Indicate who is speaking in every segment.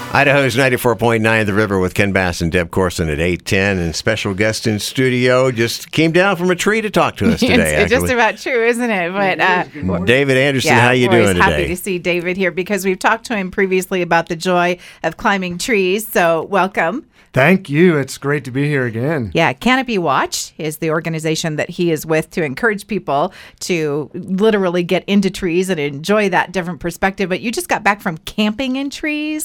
Speaker 1: Idaho's 94.9 The River with Ken Bass and Deb Corson at 8:10, and special guest in studio just came down from a tree to talk to us today.
Speaker 2: It's just about true, isn't it? But
Speaker 1: David Anderson, how you doing today?
Speaker 2: Happy to see David here because we've talked to him previously about the joy of climbing trees. So welcome.
Speaker 3: Thank you. It's great to be here again.
Speaker 2: Yeah, Canopy Watch is the organization that he is with to encourage people to literally get into trees and enjoy that different perspective. But you just got back from camping in trees.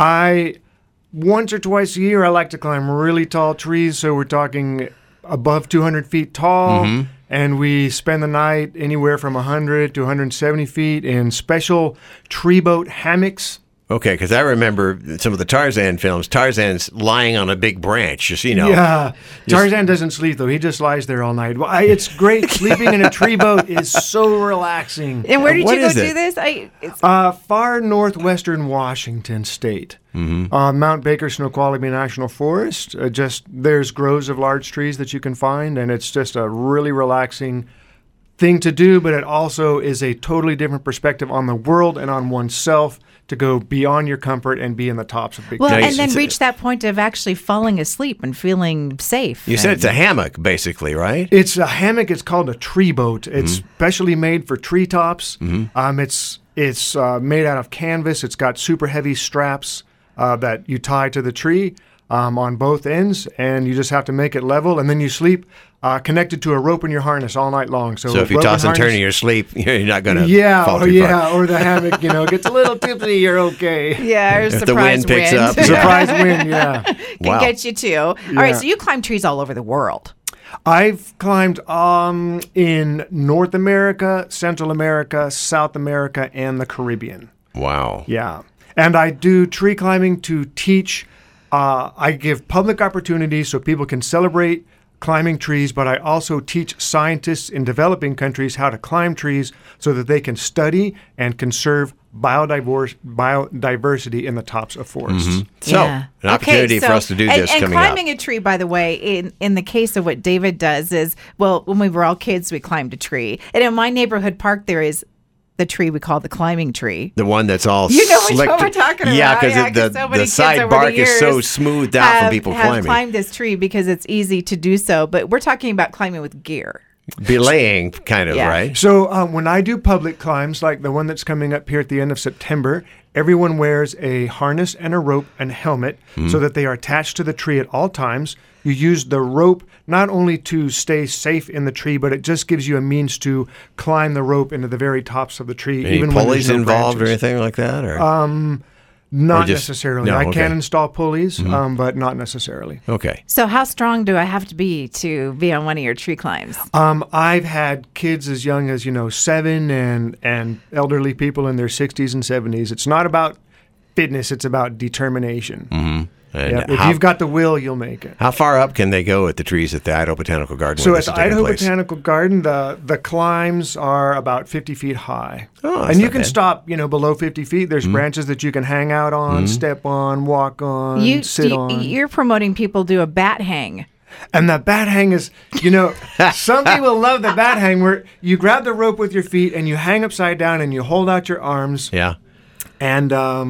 Speaker 3: Once or twice a year, I like to climb really tall trees. So we're talking above 200 feet tall. And we spend the night anywhere from 100 to 170 feet in special tree boat hammocks.
Speaker 1: Okay, because I remember some of the Tarzan films. Tarzan's lying on a big branch, just, you know.
Speaker 3: Yeah, Tarzan doesn't sleep, though. He just lies there all night. Well, it's great. Sleeping in a tree boat is so relaxing.
Speaker 2: And where did you go do this?
Speaker 3: Far northwestern Washington State. Mount Baker Snoqualmie National Forest. There's groves of large trees that you can find, and it's just a really relaxing thing to do, but it also is a totally different perspective on the world and on oneself to go beyond your comfort and be in the tops of big trees.
Speaker 2: And then reach that point of actually falling asleep and feeling safe.
Speaker 1: You said it's a hammock, basically, right?
Speaker 3: It's a hammock. It's called a tree boat. It's specially made for treetops. It's made out of canvas. It's got super heavy straps that you tie to the tree on both ends, and you just have to make it level, and then you sleep connected to a rope in your harness all night long. So
Speaker 1: if you toss and turn in your sleep, you're not going to fall too far.
Speaker 3: Or the hammock, gets a little tipsy, you're okay.
Speaker 2: Yeah, or
Speaker 1: if
Speaker 2: surprise
Speaker 1: the wind picks
Speaker 2: wind.
Speaker 1: up.
Speaker 3: Surprise wind, yeah.
Speaker 2: Can get you too. All right, so you climb trees all over the world.
Speaker 3: I've climbed in North America, Central America, South America, and the Caribbean.
Speaker 1: Wow.
Speaker 3: Yeah. And I do tree climbing to teach. I give public opportunities so people can celebrate climbing trees, but I also teach scientists in developing countries how to climb trees so that they can study and conserve biodiversity in the tops of forests.
Speaker 1: So, an opportunity for us to do this coming up.
Speaker 2: And climbing a tree, by the way, in the case of what David does is, when we were all kids, we climbed a tree. And in my neighborhood park, there is the tree we call the climbing tree.
Speaker 1: The one that's all
Speaker 2: which
Speaker 1: slicked.
Speaker 2: one we're talking about.
Speaker 1: Yeah, because the side bark is so smoothed out from people climbing.
Speaker 2: Have climbed this tree because it's easy to do so, but we're talking about climbing with gear.
Speaker 1: Belaying, kind of, right?
Speaker 3: So when I do public climbs, like the one that's coming up here at the end of September, everyone wears a harness and a rope and helmet so that they are attached to the tree at all times. You use the rope not only to stay safe in the tree, but it just gives you a means to climb the rope into the very tops of the tree.
Speaker 1: Any
Speaker 3: even
Speaker 1: pulleys
Speaker 3: when
Speaker 1: involved
Speaker 3: branches.
Speaker 1: or anything like that? Or?
Speaker 3: Not necessarily.
Speaker 1: No,
Speaker 3: I can install pulleys, but not necessarily.
Speaker 1: Okay.
Speaker 2: So how strong do I have to be on one of your tree climbs?
Speaker 3: I've had kids as young as 7 and elderly people in their 60s and 70s. It's not about fitness; it's about determination.
Speaker 1: And
Speaker 3: if you've got the will, you'll make it.
Speaker 1: How far up can they go at the trees at the Idaho Botanical Garden?
Speaker 3: So at the Idaho Botanical Garden, the climbs are about 50 feet high. And you can stop, below 50 feet. There's branches that you can hang out on, step on, walk on, sit on.
Speaker 2: You're promoting people do a bat hang.
Speaker 3: And the bat hang is, some people love the bat hang where you grab the rope with your feet and you hang upside down and you hold out your arms.
Speaker 1: Yeah.
Speaker 3: And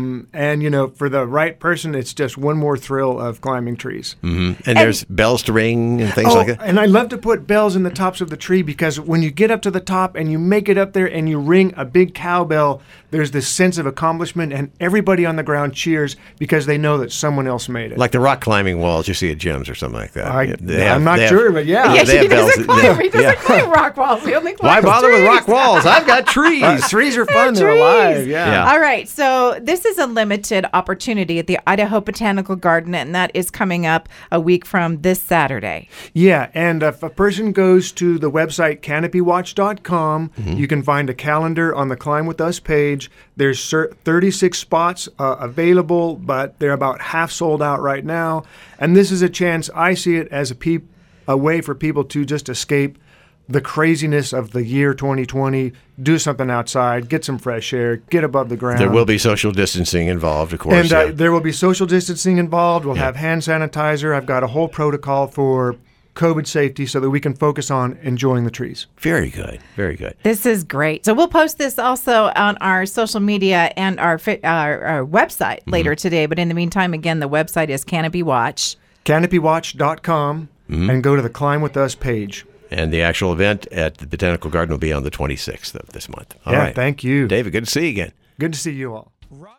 Speaker 3: for the right person, it's just one more thrill of climbing trees.
Speaker 1: And there's bells to ring and things like that.
Speaker 3: And I love to put bells in the tops of the tree because when you get up to the top and you make it up there and you ring a big cowbell, there's this sense of accomplishment and everybody on the ground cheers because they know that someone else made it.
Speaker 1: Like the rock climbing walls you see at gyms or something like that.
Speaker 3: I'm not sure, but yeah.
Speaker 2: He doesn't climb rock walls. He only climbs
Speaker 1: Why bother
Speaker 2: trees?
Speaker 1: with rock walls? I've got trees.
Speaker 3: Trees are fun. They're alive. Yeah.
Speaker 2: All right. So this is a limited opportunity at the Idaho Botanical Garden, and that is coming up a week from this Saturday.
Speaker 3: Yeah, and if a person goes to the website canopywatch.com, you can find a calendar on the Climb With Us page. There's 36 spots available, but they're about half sold out right now. And this is a chance, I see it as a way for people to just escape the craziness of the year 2020, do something outside, get some fresh air, get above the ground.
Speaker 1: There will be social distancing involved, of course.
Speaker 3: And there will be social distancing involved. We'll have hand sanitizer. I've got a whole protocol for COVID safety so that we can focus on enjoying the trees.
Speaker 1: Very good. Very good.
Speaker 2: This is great. So we'll post this also on our social media and our website later today. But in the meantime, again, the website is Canopy Watch.
Speaker 3: CanopyWatch.com and go to the Climb With Us page.
Speaker 1: And the actual event at the Botanical Garden will be on the 26th of this month. All
Speaker 3: Yeah,
Speaker 1: right.
Speaker 3: thank you.
Speaker 1: David, good to see you again.
Speaker 3: Good to see you all.